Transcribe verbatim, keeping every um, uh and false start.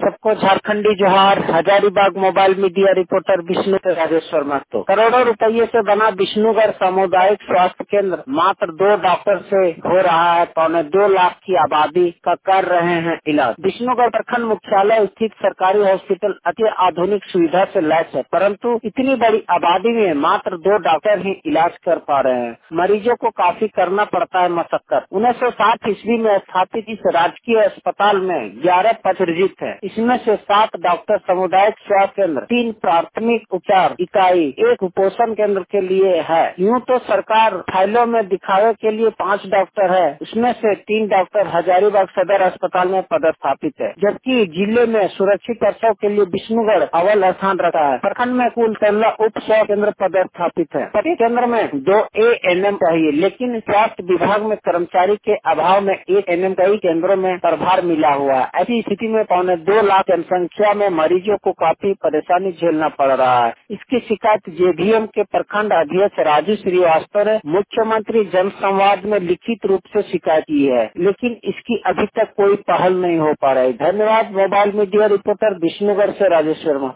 सबको झारखंडी जोहार। Hazaribagh mobile media reporter Vishnu से राजेश्वर महतो। करोड़ों रुपये से बना विष्णुगढ़ सामुदायिक स्वास्थ्य केंद्र मात्र दो डॉक्टर से हो रहा है पौने दो लाख की आबादी का कर रहे हैं इलाज। विष्णुगढ़ प्रखंड मुख्यालय स्थित सरकारी हॉस्पिटल अति आधुनिक सुविधा से लैस है, परंतु इतनी बड़ी आबादी में मात्र दो डॉक्टर ही इलाज कर पा रहे हैं। मरीजों को काफी करना पड़ता है मशक्कत। उन्नीस सौ साठ ईस्वी में स्थापित इस राजकीय अस्पताल में ग्यारह पदर्जित है। इसमें से सात डॉक्टर सामुदायिक स्वास्थ्य केंद्र, तीन प्राथमिक उपचार इकाई, एक कुपोषण केंद्र के लिए है। यूँ तो सरकार फाइलों में दिखावे के लिए पाँच डॉक्टर है, उसमें से तीन डॉक्टर हजारीबाग सदर अस्पताल में पदस्थापित है, जबकि जिले में सुरक्षित प्रसव के लिए विष्णुगढ़ अव्वल स्थान रखा है। प्रखंड में कुल तेरह उप स्वास्थ्य केंद्र पदस्थापित है। प्रति केंद्र में दो ए एन एम चाहिए, लेकिन स्वास्थ्य विभाग में कर्मचारी के अभाव में एक एन एम कई केंद्रों में प्रभार मिला हुआ है। ऐसी स्थिति में पौने दो लाख जनसंख्या में मरीजों को काफी परेशानी झेलना पड़ रहा है। इसकी शिकायत जे वी एम के प्रखंड अध्यक्ष राजू श्रीवास्तव ने मुख्यमंत्री जन संवाद में लिखित रूप से शिकायत की है, लेकिन इसकी अभी तक कोई पहल नहीं हो पा रही। धन्यवाद। मोबाइल मीडिया रिपोर्टर विष्णुगढ़ से राजेश्वर महतो।